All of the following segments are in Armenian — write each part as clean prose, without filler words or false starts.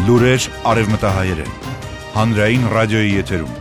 Լուրեր արևմտահայերեն։ Հանրային ռադիոյի եթերում։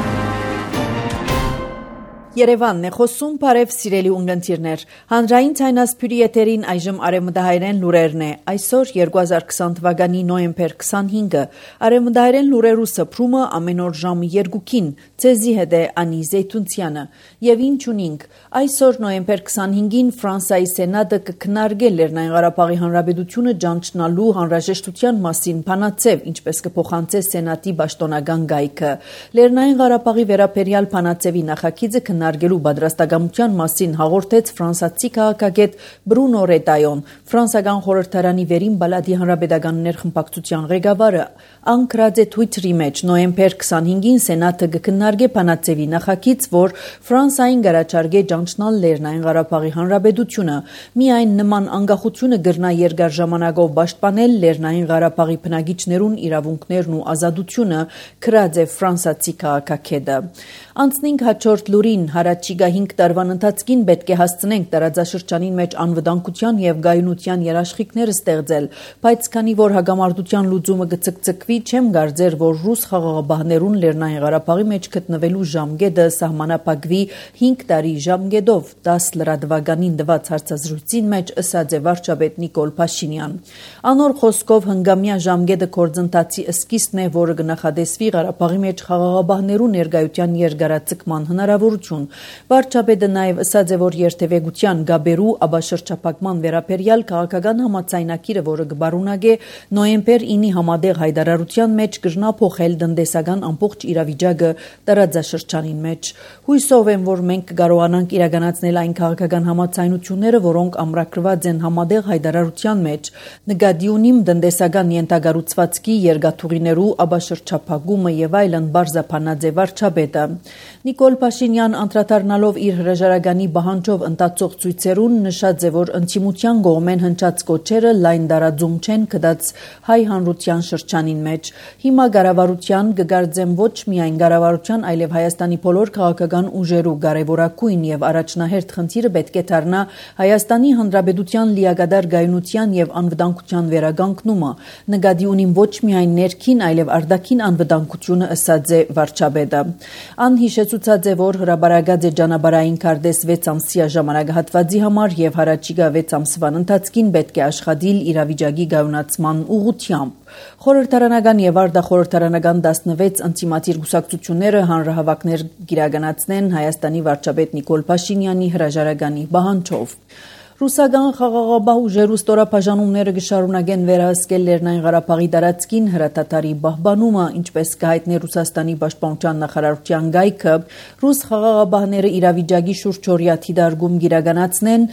Երևանն է խոսում, բարև սիրելի ունգընտիրներ։ Հանրային ցայնասփյուրի եթերին այժմ արևմտահայերեն լուրերն է։ Այսօր 2020 թվականի նոյեմբեր 25-ը արևմտահայերեն լուրերու սփռումը ամեն օր ժամը 2-ին ցեզի հետ է Անի Զեյթունցյանը։ Եվ ինչ ունենք։ Այսօր նոյեմբեր 25-ին Ֆրանսիայի Սենատը կքննարկի Լեռնային Ղարաբաղի Հանրապետությունը ճանաչնալու անհրաժեշտության մասին փանացև, ինչպես կփոխանցի Սենատի պաշտոնական գայքը։ Լեռնային Ղարաբաղի վերաբերյալ փանացևի նախագիծը քննարկելու պատրաստակամության մասին հաղորդեց ֆրանսիացի քաղաքագետ Բրունո Ռետայոն, ֆրանսիական խորհրդարանի վերին բալադի հանրապետական ներխմբակցության ղեկավարը։ Անկրած է Twitter-ի մեջ նոյեմբեր 25-ին Սենատը կքննարկի փանացևի նախագիծ, որ Ֆրանսիային գարաչարգե ճանաչնալ Լեռնային Ղարաբաղի Հանրապետությունը։ Միայն նման անկախությունը կգրնա երկար ժամանակով պաշտպանել Լեռնային Ղարաբաղի բնակիչներուն իրավունքներն ու ազատությունը, գրած է ֆրանսիացի քաղաքագետը։ Անցնենք հաջորդ լուրին, հարաճիգա 5 տարվան ընթացքին պետք է հասցնենք տարածաշրջանին մեջ անվտանգության եւ գայունության երաշխիքները ստեղծել, բայց քանի որ հագամարտության լուծումը կցկցկվի, չեմ կարծեր, որ ռուս խաղաղապահներուն Լեռնային Ղարաբաղի մեջ գտնվելու ժամկետը սահմանափակվի 5 տարի ժամկետով, 10 լրատվականին տված հարցազրույցին մեջ ըսած է վարչապետ Նիկոլ Փաշինյան։ Անոր խոսքով հնգամյա ժամկետը գործընթացի սկիզբն է, որը կնախադեсվի Ղարաբաղի մեջ խաղաղապահներու ներկայության երկարաձգման հնարավորություն։ Վարչապետը նաև ասաց է, որ երթևեկության գաբերու աբաշրջափակման վերաբերյալ քաղաքական համաձայնագիրը, որը կբարունագե նոյեմբեր 9-ի համատեղ հայտարարության մեջ կրնա փոխել տնտեսական ամբողջ իրավիճակը տարածաշրջանին մեջ։ Հույսով եմ, որ մենք կկարողանանք իրականացնել այն քաղաքական համաձայնությունները, որոնք ամրագրված են համատեղ հայտարարության մեջ, նկատի ունիմ տնտեսական ենթակառուցվածքի երկաթուղիներու աբաշրջափակումը եւ այլն, բարձրապանած է վարչապետը։ Նիկոլ Փաշինյան անդրադառնալով իր հրաժարականի պահանջով ընթացող ցույցերուն նշած է, որ ընդդիմության կողմեն հնչած կոչերը լայն տարածում չեն գտած հայ հանրության շրջանին մեջ։ Հիմա կառավարության կգարձեմ ոչ միայն կառավարության, այլև Հայաստանի բոլոր քաղաքական ուժերու կարևորագույն եւ առաջնահերթ խնդիրը պետք է դառնա Հայաստանի Հանրապետության լիակատար գայունության եւ անվտանգության վերականգնումը։ Նկատի ունիմ ոչ միայն ներքին, այլև արտաքին անվտանգությունը, ըսած է վարչապետը։ Անհիշեցուցած է, որ հրաբարակած է ճանապարհային քարտեզ 6 ամսյա ժամանակահատվածի համար եւ հարաճիգա 6 ամսվան ընթացքին պետք է աշխատել իրավիճակի գայունացման ուղղությամբ։ Խորհրդարանական եւ արտախորհրդարանական 16 ընտիմատիր կուսակցությունները հանրահավաքներ կիրականացնեն Հայաստանի վարչապետ Նիկոլ Փաշինյանի հրաժարականի պահանջով։ Ռուսական խաղաղապահ ուժերու ստորաբաժանումները կշարունակեն վերահսկել Լեռնային Ղարաբաղի տարածքին հրատատարի պահպանումը, ինչպես կհայտնի Ռուսաստանի պաշտպանության նախարարության գայքը, ռուս խաղաղապահները իրավիճակի շուրջօրյա թիդարգում կիրականացնեն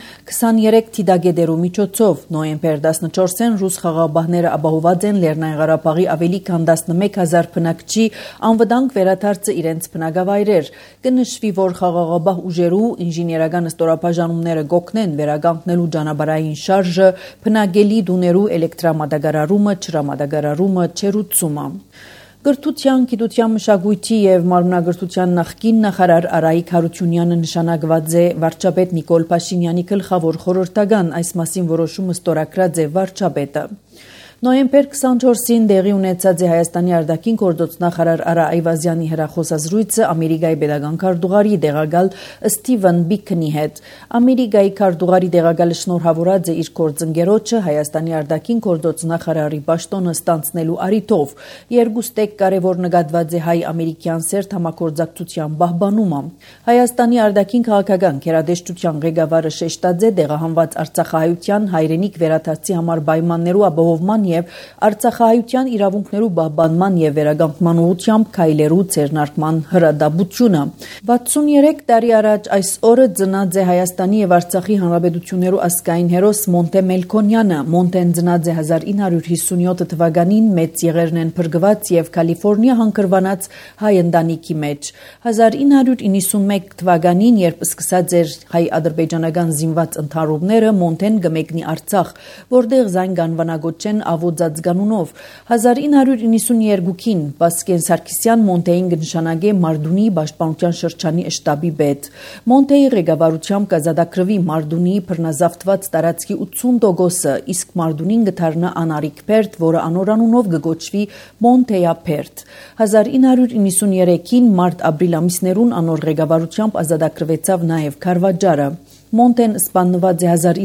23 թիդագետերու միջոցով։ Նոյեմբեր 14-ին ռուս խաղաղապահները ապահոված են Լեռնային Ղարաբաղի ավելի քան 11000 բնակչի անվտանգ վերադարձը իրենց բնակավայրեր։ Կնշվի, որ խաղաղապահ ուժերու ինժեներական ստորաբաժանումները կօգնեն վերականգնելու ճանապարհային շարժը, բնակելի դուներու էլեկտրամատակարարումը, ջրամատակարարումը, ջերուցումը։ Կրթության, գիտության, մշակույթի եւ մարմնագրթության նախկին նախարար Արայիկ Հարությունյանը նշանակված է վարչապետ Նիկոլ Փաշինյանի գլխավոր խորհրդական, այս մասին որոշումը ստորագրած է վարչապետը։ Նոյեմբեր 24-ին տեղի ունեցած է Հայաստանի արտաքին գործոց նախարար Արա Այվազյանի հեռախոսազրույցը Ամերիկայի պետական քարտուղարի տեղակալ Սթիվեն Բիքնի հետ։ Ամերիկայի քարտուղարի տեղակալը շնորհավորած է իր գործընկերոջը Հայաստանի արտաքին գործոց նախարարի պաշտոնը ստանձնելու առիթով։ Երկուստեք կարևոր նկատված է հայ-ամերիկյան սերտ համագործակցության պահպանումը։ Հայաստանի արտաքին քաղաքական գերատեսչության ղեկավարը շեշտած է տեղահանված արցախահայության հայրենիք վերադարձի համար պայմաններու ապահովման եւ արցախահայության իրավունքներու պահպանման եւ վերականգնման ուղղությամբ քայլերու ձեռնարկման հրադապությունը։ 63 տարի առաջ այս օրը ծնած է Հայաստանի եւ Արցախի հանրապետություններու ազգային հերոս Մոնտե Մելքոնյանը։ Մոնտեն ծնած է 1957 թվականին, մեծ եղերն են փրկված եւ Կալիֆոռնիա հանգրվանած հայ ընտանիքի մեջ։ 1991 թվականին, երբ սկսած էր հայ-ադրբեջանական զինված ընդհարումները, Մոնտեն գմեկնի Արցախ, որտեղ զայն գանվանագոչեն ավոձած գանունով 1992-ին Վասկեն Սարգսյան Մոնտեին կնշանակե Մարդունի պաշտպանության շրջանի շտաբի պետ։ Մոնտեի ղեկավարությամբ կազատագրվի Մարդունիի բռնազավթված տարածքի 80%-ը, իսկ Մարդունին կդառնա անարիք բերդ, որը անորանունով կգոչվի Մոնտեյապերդ։ 1993-ին մարտ-ապրիլ ամիսներուն անոր ղեկավարությամբ ազատագրվեցավ նաև Քարվաճարը։ Մոնտեն սպանված է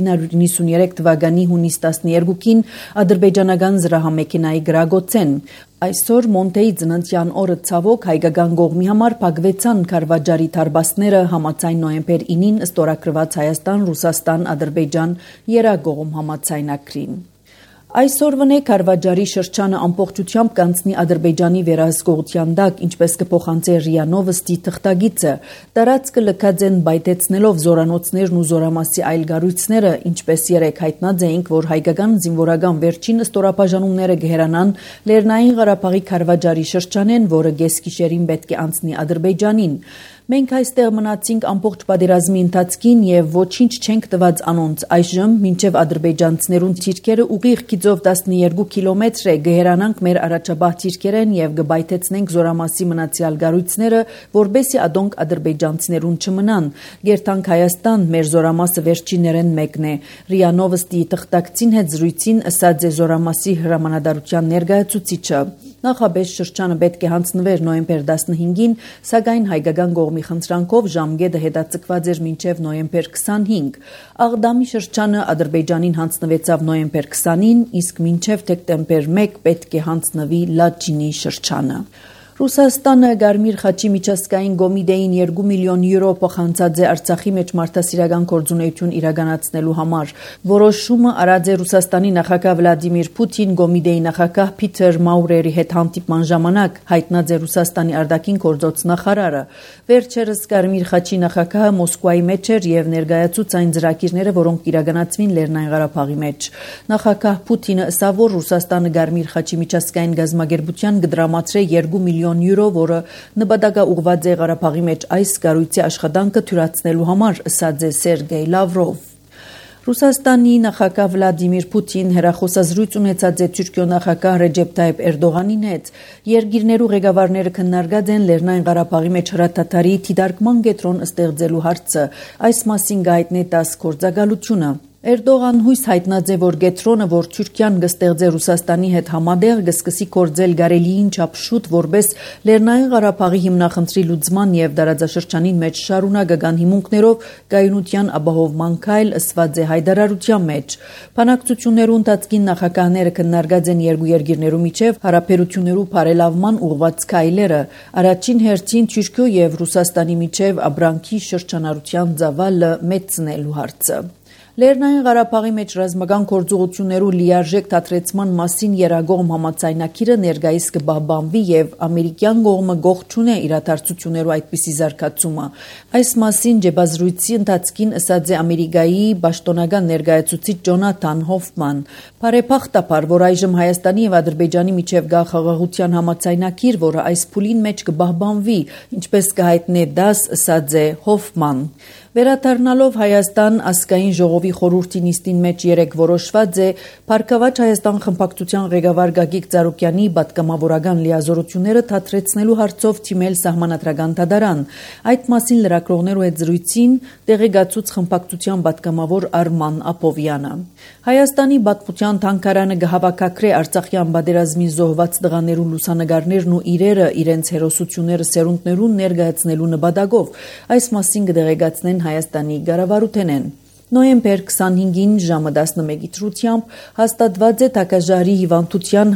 1993 թվականի հունիս 12-ին ադրբեջանական զրահամեքենայի գրագոցեն։ Այսօր Մոնտեի ծննդյան օրը ցավոք հայկական կողմի համար փակվեցան Քարվաճարի դարբասները համաձայն նոյեմբեր 9-ին ստորագրված Հայաստան-Ռուսաստան-Ադրբեջան երակողմ համաձայնագրին։ Այսօր վնե Քարվաճարի շրջանը ամբողջությամբ կանցնի Ադրբեջանի վերահսկողության տակ, ինչպես կփոխանցի ՌԻԱ Նովոստի թղթագիծը։ Տարածքը լքած են բայտեցնելով զորանոցներն ու զորամասի այլ գառույցները, ինչպես երեք հայտնած էինք, որ հայկական զինվորական վերջին ստորաբաժանումները կհերանան Լեռնային Ղարաբաղի Քարվաճարի շրջանեն, որը գեսգիշերին պետք է անցնի Ադրբեջանին։ Մենք այստեղ մնացինք ամբողջ պատերազմի ընթացքին եւ ոչինչ չենք տված անոնց։ Այժմ մինչեւ ադրբեջանցիներուն թիրքերը ուղիղ գիծով 12 կիլոմետր է գերանանք մեր առաջաբահ թիրքերեն եւ գբայթեցնենք զորամասի մնացյալ գառույցները, որբեսի ադոնք ադրբեջանցիներուն չմնան։ Գերտանք Հայաստան մեր զորամասը վերջիններեն մեկն է։ ՌԻԱ Նովոստի թղթակցին հետ զրույցին ըսած է զորամասի հրամանատարության ներկայացուցիչը։ Նախաբեž շրջանը պետք է հանձնվեր նոյեմբեր 15-ին, սակայն հայկական կողմի խնդրանքով ժամկետը հետաձգված էր մինչև նոյեմբեր 25։ Աղդամի շրջանը Ադրբեջանին հանձնվեցավ նոյեմբեր 20-ին, իսկ մինչև դեկտեմբեր 1 պետք է հանձնվի Լաչինի շրջանը։ Ռուսաստանը Գարմիր խաչի միջազգային կոմիտեին 2 միլիոն յուրո փոխանցած է Արցախի մեջ մարդասիրական գործունեություն իրականացնելու համար։ Որոշումը արած է Ռուսաստանի նախագահ Վլադիմիր Պուտին կոմիտեի նախագահ Փիթեր Մաուրերի հետ հանդիպման ժամանակ, հայտնած է Ռուսաստանի արտաքին գործոց նախարարը։ Վերջերս Գարմիր խաչի նախագահը Մոսկվայի մեջ էր եւ ներկայացուց այն ծրագիրները, որոնք իրականացվին Լեռնային Ղարաբաղի մեջ։ Նախագահ Պուտինը ասավ, որ Ռուսաստանը Գարմիր խաչի միջազգային գազམ་ագերբության կդրամացրե 2 միլիոն յուրո, որը նպատակաուղղված է Ղարաբաղի մեջ այս կառույցի աշխատանքը թյուրացնելու համար, ասաց է Սերգեյ Լավրով։ Ռուսաստանի նախագահ Վլադիմիր Պուտին հեռախոսազրույց ունեցած է Թուրքիո նախագահ Ռեջեփ Թայիփ Էրդողանի հետ։ Երկիրներու ղեկավարները քննարկած են Լեռնային Ղարաբաղի մեջ հրաթաթարի դիտարկման կենտրոն ստեղծելու հարցը։ Այս մասին գայտնե 10 գործակալությունը։ Էրդողան հույս հայտնած է, որ կենտրոնը, որ Թուրքիան կստեղծե Ռուսաստանի հետ համատեղ, կսկսի կործել գարելիին չափ շուտ, որպես Լեռնային Ղարաբաղի հիմնախնդրի լուծման եւ դարաձաշրջանին մեջ շարունակական հիմունքներով կայունության ապահովման քայլ, ըսված է հայտարարության մեջ։ Բանակցություններու ընթացքին նախագահները քննարկած են երկու երկիրներու միջև հարաբերություններու բարելավման ուղղված քայլերը։ Առաջին հերթին Թուրքիո եւ Ռուսաստանի միջև ապրանքի շրջանառության ծավալը մեծնելու հարցը։ Լեռնային Ղարաբաղի մեջ ռազմական գործողություններու լիարժեք դադրեցման մասին երագողմ համաձայնագիրը ներկայիս կպահպանվի եւ ամերիկյան կողմը գողջուն է իրադարձություններու այդպիսի զարգացումը։ Այս մասին ջեբազրույցի ընթացքին ասաց է Ամերիկայի պաշտոնական ներկայացուցիչ Ջոնաթան Հոֆման։ Բարեփոխտաբար, որ այժմ Հայաստանի եւ Ադրբեջանի միջև գա խաղաղության համաձայնագիր, որը այս փուլին մեջ կպահպանվի, ինչպես կհայտնե դաս, ասաց է Հոֆման։ Վերադառնալով Հայաստան ազգային ժողովի խորհրդի նիստին մեջ երեք որոշված է Փառքավաճ Հայաստան խմբակցության ղեկավար Գագիկ Ծառուկյանի պատգամավորական լիազորությունները դադրեցնելու հարցով թիմել սահմանադրական դատարան։ Այդ մասին լրագրողներու հետ զրույցին տեղեկացուց խմբակցության պատգամավոր Արման Ապովյանը։ Հայաստանի պատմության թանգարանը կհավաքագրե Արցախյան պատերազմին զոհված տղաներու լուսանգարներն ու իրերը իրենց հերոսությունները սերունդներուն ներկայացնելու նպատակով։ Այս մասին կտեղեկացնեն Հայաստանի կառավարութենեն։ Նոյեմբեր 25-ին ժամը 11-ի թրությամբ հաստատված է Թակաժարի հիվանդության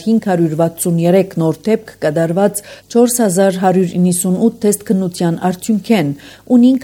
1563 նոր դեպք կատարված 4198 թեստ քննության արդյունքեն, ունին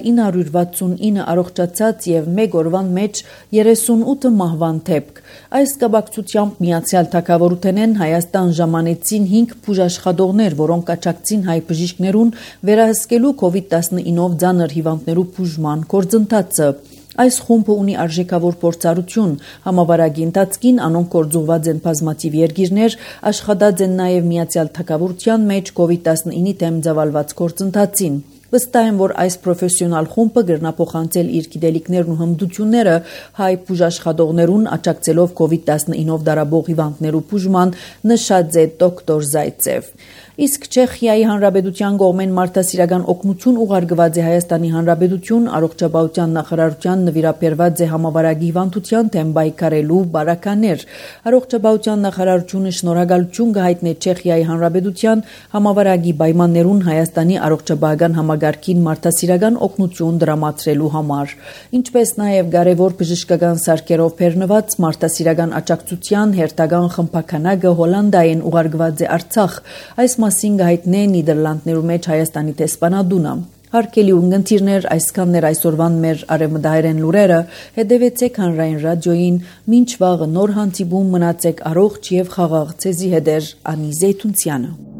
1969 առողջացած եւ մեկ օրվան մեջ 38 մահվան դեպք։ Այս կապակցությամբ Միացյալ Թագավորութենեն Հայաստան ժամանեցին 5 բուժաշխատողներ, որոնք կաչակցին հայ բժիշկներուն վերահսկելու COVID-19-ով ծանր հիվանդներու բուժման գործընթացը։ Այս խումբը ունի արժեքավոր փորձառություն, համավարակի ընթացքին անոնք գործուղված են բազմաթիվ երկիրներ, աշխատած են նաև Միացյալ Թագավորության մեջ COVID-19-ի դեմ ծավալված գործընթացին։ Վստահ եմ, որ այս պրոֆեսիոնալ խումբը կգրնափոխանցել իր գիտելիքներն ու հմտությունները հայ բուժաշխատողներուն աջակցելով COVID-19-ով դարաբող հիվանդներու բուժման, նշած է դոկտոր Զայցև։ Իսկ Չեխիայի Հանրապետության կողմեն մարդասիրական օգնություն ուղարկված է Հայաստանի Հանրապետություն առողջապահության նախարարության նվիրաբերված է համավարակի հիվանդության դեմ պայքարելու բարականեր։ Առողջապահության նախարարությունը շնորհակալություն կհայտնի Չեխիայի Հանրապետության համավարակի պայմաններուն Հայաստանի առողջապահական համագարքին մարդասիրական օգնություն դրամատրելու համար, ինչպես նաև կարևոր բժշկական սարքերով բեռնված մարդասիրական աջակցության հերթական խմբականակը Հոլանդիային ուղարկված է Արցախ։ Այս մասին կհայտնի Նիդերլանդներու մեջ Հայաստանի տեսփանադունը։ Հարգելի ունգընտիրներ, այսքանն էր այսօրվան մեր արևմտահայերեն լուրերը, հետևեցեք Հանրային ռադիոյին, մինչ վաղը նոր հանդիպում մնացեք առողջ եւ խաղաղ ցեզի հետ Անի Զեյթունցյանը։